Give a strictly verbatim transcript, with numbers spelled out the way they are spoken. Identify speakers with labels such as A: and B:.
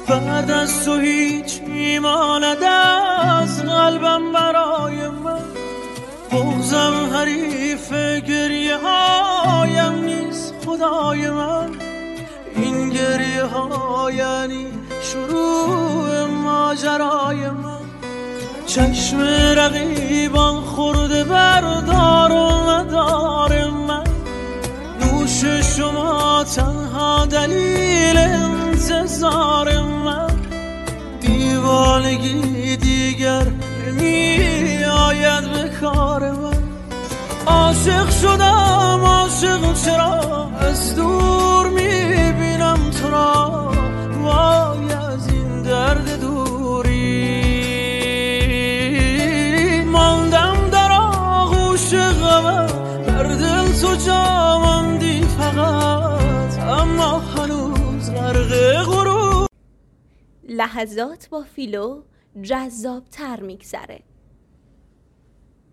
A: بعد از تو هیچ میماند از قلبم برای من. بغضم حریف گریه هایم نیست خدای من. این گریه ها یعنی شروع ماجرای من. چشم رقیبان خورده بردار و مدار من. نوش شما تنها دلیل انتظار من. دیوانگی دیگر نمی آید به کار من. عاشق شدم عاشق چرا از دور میبینم تو را. وای از این درد دوری ماندم در آغوش غمت. بر دل تو جا ماندی فقط اما هنوز غرق غرور.
B: لحظات با فیلو جذاب تر میگذره.